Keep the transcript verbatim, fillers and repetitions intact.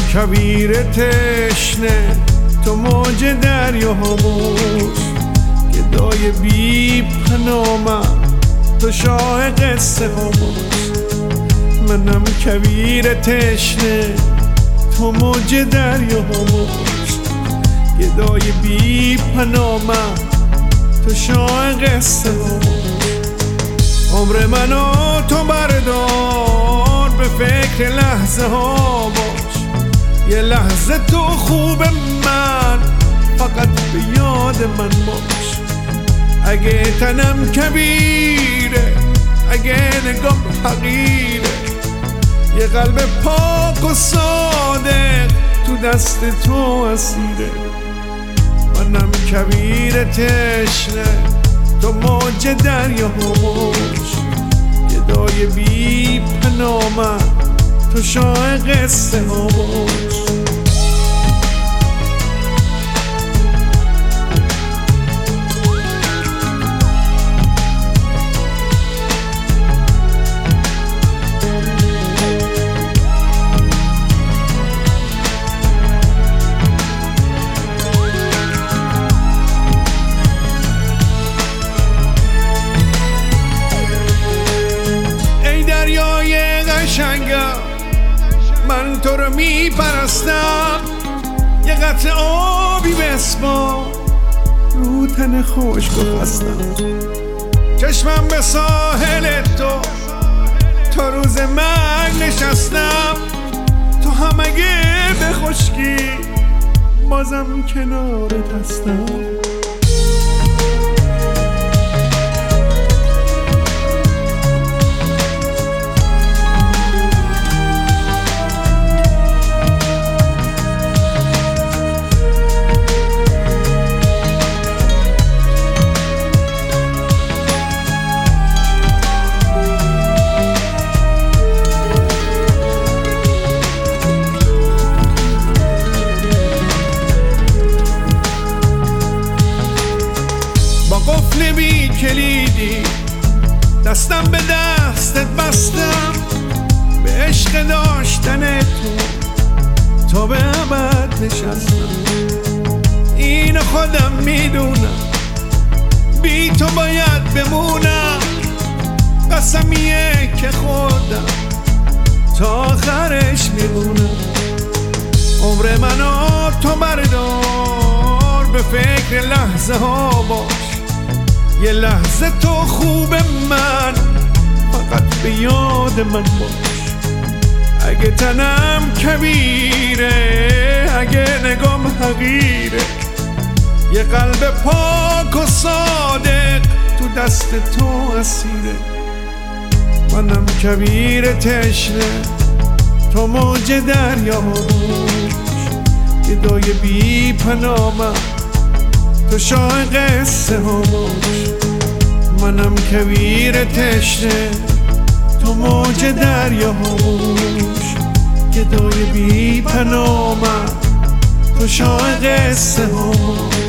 کویر تشنه تو موج دریا هموش گدای بی پنامم تو شاه قصه هموش منم کویر تشنه تو موج دریا هموش گدای بی پنامم تو شاه قصه هموش عمر منو تو بردار به فکر لحظه ها باش یه لحظه تو خوب من فقط به یاد من باش اگه تنم کبیره اگه نگام حقیره یه قلب پاک و صادق تو دست تو اسیره منم کویر تشنه تو موج دریا هموش گدای بی پنامم تو شاه قصه هموش من تو رو می پرستم یه قطره آبی بسپار رو تن خشک و خستم چشمم به ساحل تو تا روز مرگ نشستم تو هم اگه به خشکی بازم کنارت هستم قفل بی کلیدی دستم به دستت بستم به عشق داشتن تو تا به ابد نشستم اینو خودم میدونم بی تو باید بمونم قسمیه که خودم تا آخرش میمونم عمر منو تو بردار به فکر لحظه ها باش یه لحظه تو خوب من فقط به یاد من باش اگه تنم کبیره اگه نگام حقیره یه قلب پاک و صادق تو دست تو اسیره منم کویر تشنه تو موج دریا هموش گدای بی پنامم تو شاه قصه هموش منم کویر تشنه تو موج دریا هموش گدای بی پنامم تو شاه قصه هموش